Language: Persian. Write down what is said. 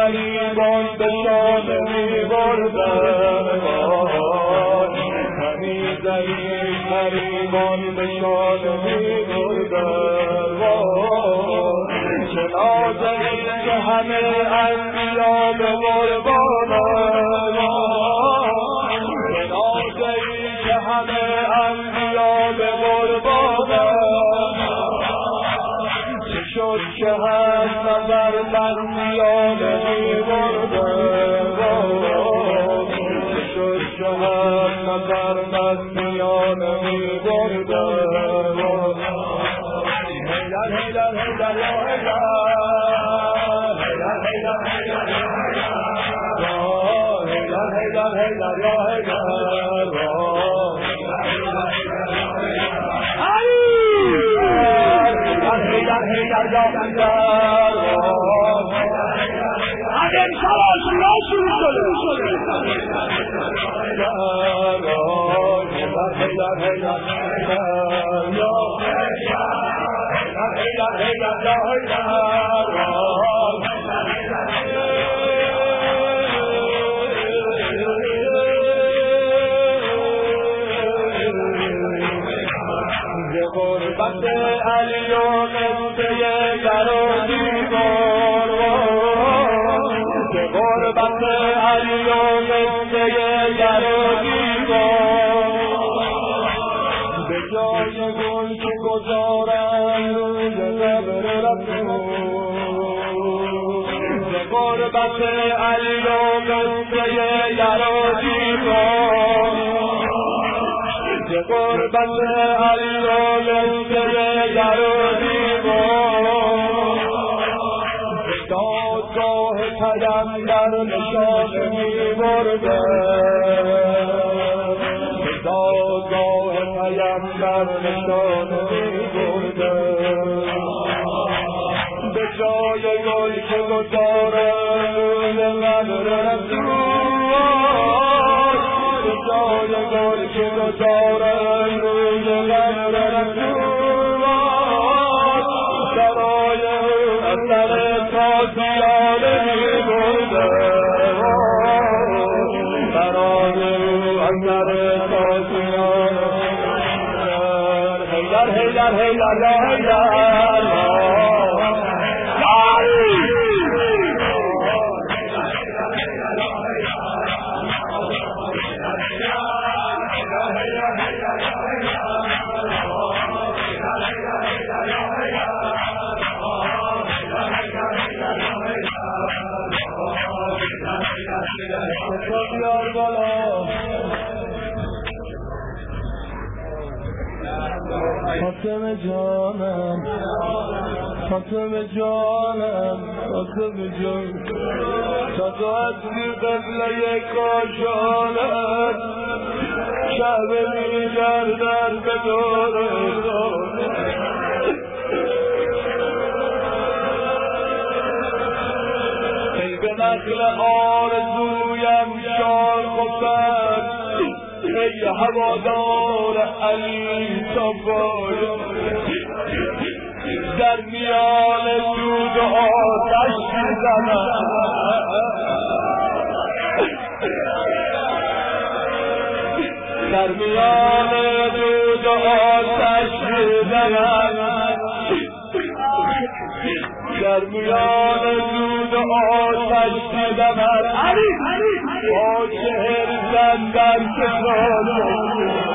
غریبان به شانه می بردن، تمیزی غریبان به شانه می بردن. چه نازنین که همه انبیا به قربانن، چه نازنین که همه انبیا به قربانن. چه شد که هر نظر بندیانه می بردن، چه شد که هر نظر بندیانه می بردن. هیدر هیدر هیدر یا هیدر، هیدر هیدر هیدر هیدر هیدر یا هیدر. هیدر هیدر یا هیدر. اگر سواش نشون شده هیدر هیدر هیدر غربت علی و قصه در و دیوار، غربت علی و قصه در و دیوار. به جای گل که گذارن روی قبر رسول، غربت علی و قصه در و دیوار. غربت علی و قصه در و دیوار. دادگاه پیمبر نشانه می برده، دادگاه پیمبر نشانه می برده. به جای گل که گذاره روی قبر رسول، به جای گل که گذاره روی قبر رسول. سرای اثر تازیانه می برده، سرای اثر تازیانه. هیدر هیدر هیدر یا هیدر. فاطمه جانم، فاطمه جانم، فاطمه جان، صدات قبله کاشانت شعب میگردن به دور ای به نقل آرزویم شار خفتن، ای هوادار علی صفای. در میان دود و آتش میزنم، در میان دود و آتش میزنم، در میان دود و آتش میزنم. با چهر زندن که ساله